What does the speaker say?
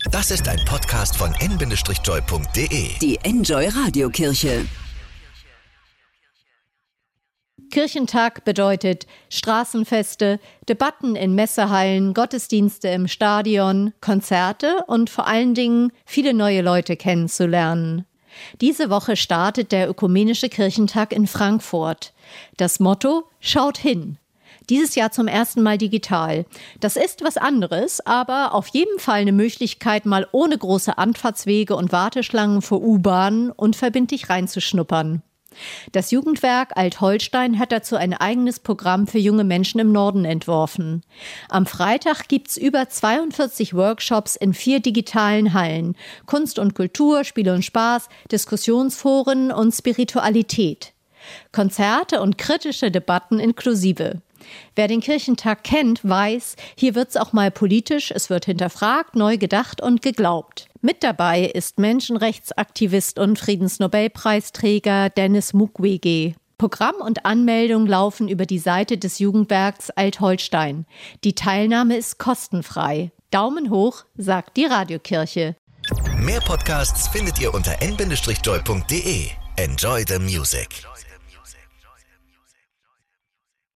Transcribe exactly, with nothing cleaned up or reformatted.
Das ist ein Podcast von en Bindestrich-joy punkt de. Die Enjoy Radiokirche. Kirchentag bedeutet Straßenfeste, Debatten in Messehallen, Gottesdienste im Stadion, Konzerte und vor allen Dingen viele neue Leute kennenzulernen. Diese Woche startet der Ökumenische Kirchentag in Frankfurt. Das Motto: Schaut hin. Dieses Jahr zum ersten Mal digital. Das ist was anderes, aber auf jeden Fall eine Möglichkeit, mal ohne große Anfahrtswege und Warteschlangen vor U-Bahnen unverbindlich reinzuschnuppern. Das Jugendwerk Alt-Holstein hat dazu ein eigenes Programm für junge Menschen im Norden entworfen. Am Freitag gibt's über zweiundvierzig Workshops in vier digitalen Hallen. Kunst und Kultur, Spiel und Spaß, Diskussionsforen und Spiritualität. Konzerte und kritische Debatten inklusive. Wer den Kirchentag kennt, weiß, hier wird's auch mal politisch, es wird hinterfragt, neu gedacht und geglaubt. Mit dabei ist Menschenrechtsaktivist und Friedensnobelpreisträger Denis Mukwege. Programm und Anmeldung laufen über die Seite des Jugendwerks Alt-Holstein. Die Teilnahme ist kostenfrei. Daumen hoch, sagt die Radiokirche. Mehr Podcasts findet ihr unter en Bindestrich-joy punkt de. Enjoy the music.